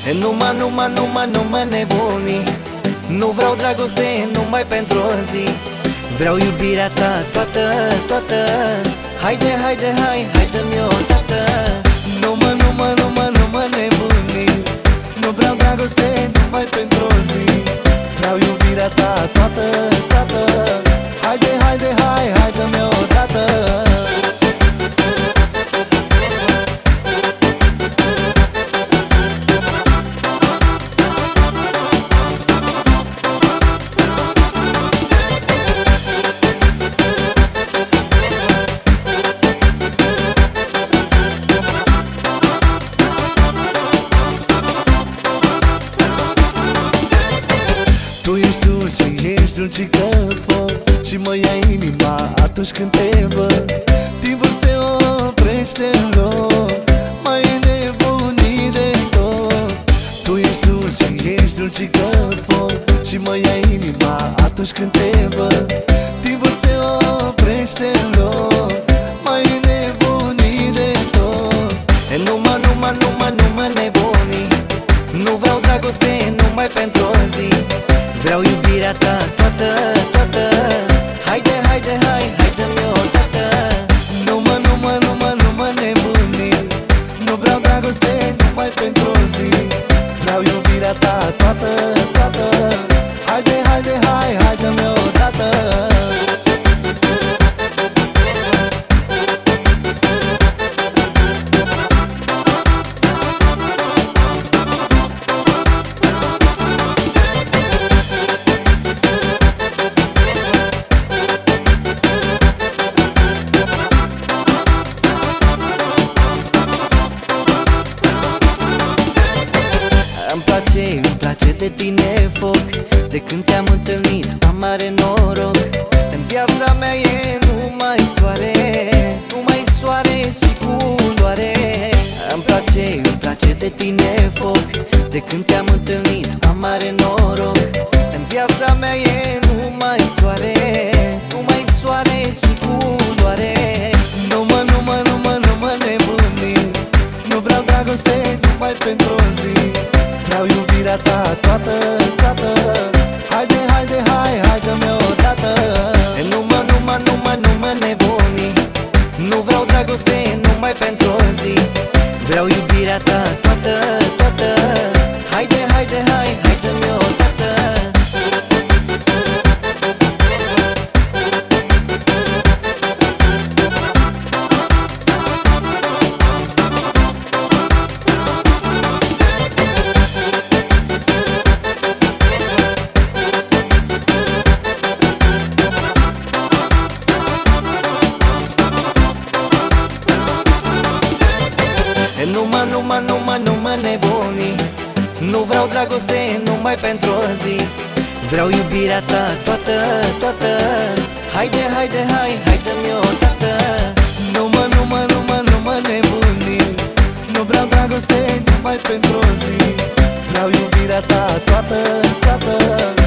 Numai nebunii. Nu vreau dragoste numai pentru o zi. Vreau iubirea ta toată. Hai dă-mi o dată. Numai nebunii. Nu vreau dragoste numai pentru o zi. Vreau iubirea ta toată. Hai dă-mi o dată. Tu ești dulce ca foc și mă ia inima atunci când te văd. Timpul se oprește în loc, mai e nebunit de tot. Tu ești dulce ca foc și mă ia inima atunci când te văd. Timpul se oprește în loc, mai e nebunit de tot. Numai nebunii. Nu vreau dragoste numai pentru o zi. Vreau iubirea ta toată. Hai dă-mi o dată. Numai nebunii. Nu vreau dragoste numai pentru o zi. Vreau iubirea ta toată. Hai dă-mi o dată. Îmi place de tine foc. De când te-am întâlnit am mare noroc. În viața mea e numai soare și culoare. Îmi place de tine foc. De când te-am întâlnit am mare noroc. În viața mea e numai soare și culoare. Numai nebunii. Nu vreau dragoste numai pentru o zi. Vreau iubirea ta toată. Hai dă-mi o dată. Numai nebunii. Nu vreau dragoste numai pentru o zi. Vreau iubirea ta toată. Hai dă-mi o dată. Numai nebunii. Nu vreau dragoste numai pentru o zi. Vreau iubirea ta toată. Hai dă-mi o dată. Numai nebunii. Nu vreau dragoste numai pentru o zi. Vreau iubirea ta toată.